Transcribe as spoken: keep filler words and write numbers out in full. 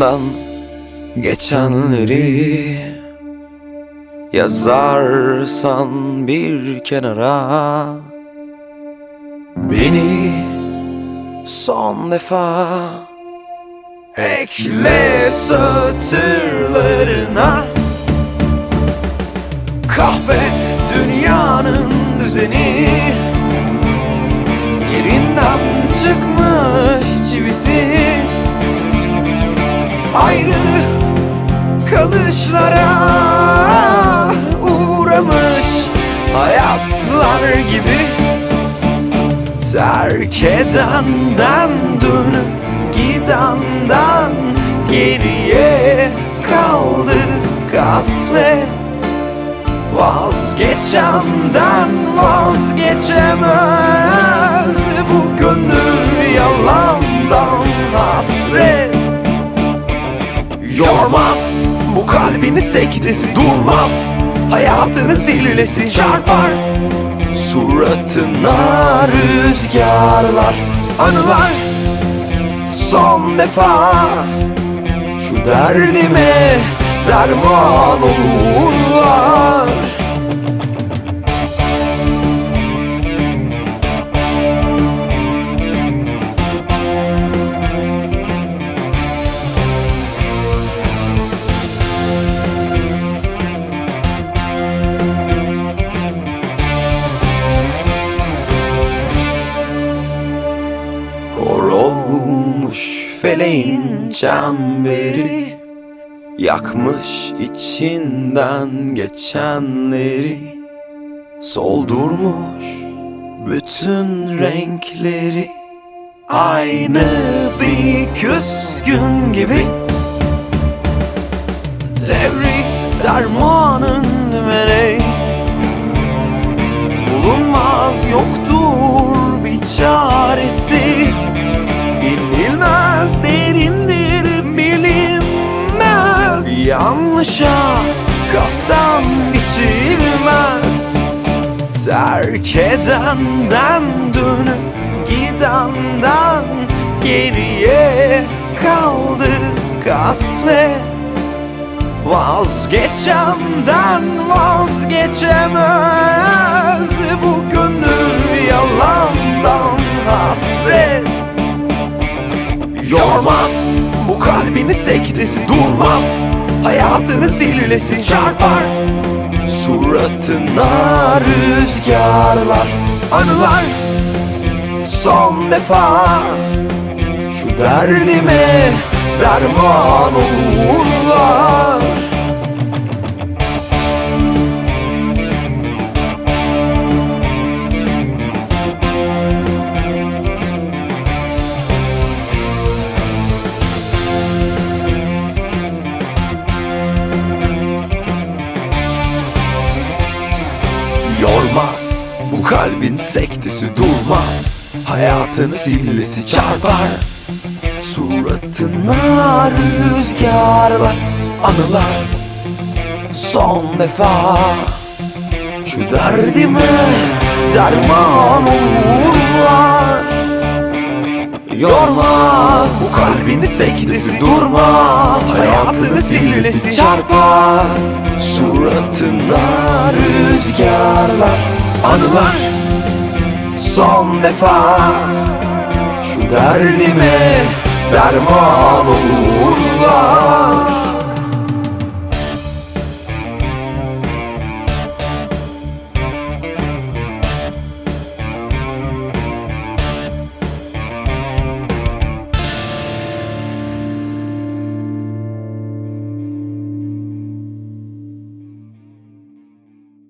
Aklından geçenleri yazarsan bir kenara, beni son defa ekle satırlarına. Kahve dünyanın düzeni, yerinden çıkmış çivisi, ayrı kalışlara uğramış hayatlar gibi. Terk edenden dönüp gidenden geriye kaldı kasvet. Vazgeçenden vazgeçemez bu gönül yalandan hasret. Yormaz bu kalbini sektesi, durmaz hayatını zillesi çarpar suratına rüzgarlar. Anılar son defa şu derdime derman olurlar. Kor olmuş feleğin çemberi, yakmış içinden geçenleri, soldurmuş bütün renkleri. Aynı bir küskün gibi devri dermanın meleği, bulunmaz yoktur bir çaresi. İnilmez derindir bilinmez, yanlışa kaftan biçilmez. Terk edenden dönüp gidenden geriye kaldı kasvet. Vazgeçenden vazgeçemez bu gönül yalandan hasret. Yormaz bu kalbini sektesi, durmaz hayatını zillesi çarpar suratına rüzgarlar. Anılar son defa şu derdime derman olurlar. Yormaz bu kalbin sektesi, durmaz hayatını zillesi çarpar suratına rüzgarlar. Anılar son defa şu derdime derman olurlar. Yormaz bu kalbini sektesi, durmaz hayatını zillesi çarpar suratına rüzgarlar. Anılar son defa şu derdime derman olurlar.